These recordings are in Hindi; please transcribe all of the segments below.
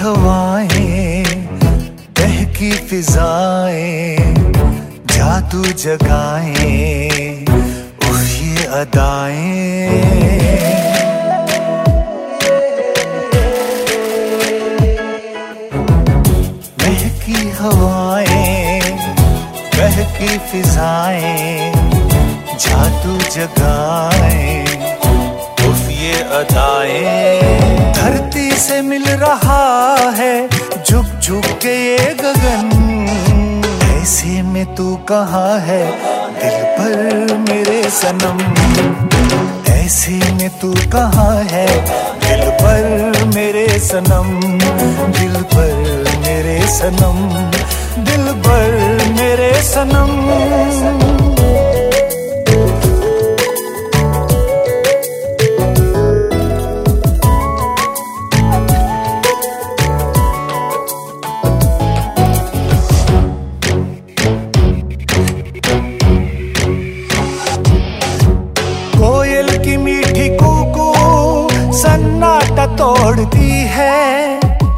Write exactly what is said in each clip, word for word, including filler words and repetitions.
हवाएं, बहकी फिजाएं, जादू जगाएं, उफ ये अदाएं। बहकी हवाएं, बहकी फिजाएं, जादू जगाएं, उफ ये अदाएं। धरती से मिल रहा है झुक झुक के ये गगन, ऐसे में तू कहाँ है दिल पर मेरे सनम। ऐसे में तू कहाँ है दिल पर मेरे सनम, दिल पर मेरे सनम, दिल पर मेरे सनम। कोयल की मीठी कूकू सन्नाटा तोड़ती है,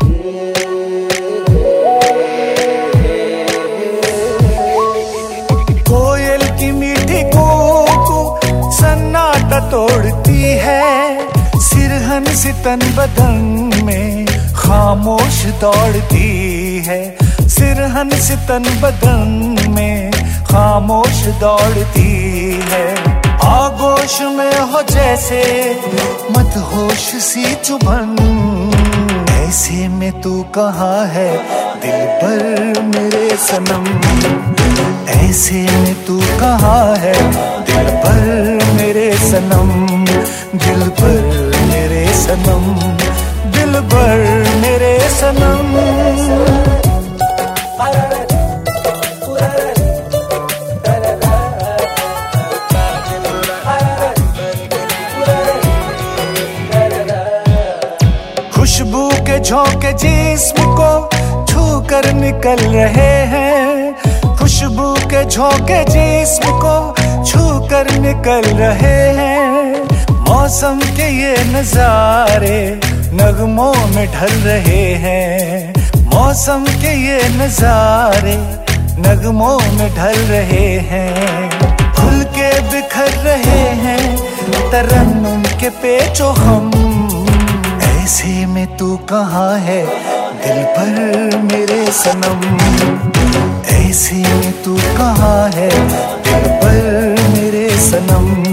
कोयल की मीठी कूकू सन्नाटा तोड़ती है। सिरहन सितन बदन में खामोश दौड़ती है, सिरहन सितन बदन में खामोश दौड़ती है। आगोश में हो जैसे मदहोश सी चुभन, ऐसे में तू कहाँ है दिल पर मेरे सनम। ऐसे में तू कहाँ है दिल पर मेरे सनम, दिल पर मेरे सनम, दिल पर मेरे सनम। खुशबू के झोंके जिस्म को छू कर निकल रहे हैं, खुशबू के झोंके जिस्म को छू कर निकल रहे हैं। मौसम के ये नजारे नगमों में ढल रहे हैं, मौसम के ये नजारे नगमों में ढल रहे हैं। खुल के बिखर रहे हैं तरन्नुम के पेचो हम, ऐसे में तू कहाँ है दिल पर मेरे सनम। ऐसे में तू कहाँ है दिल पर मेरे सनम।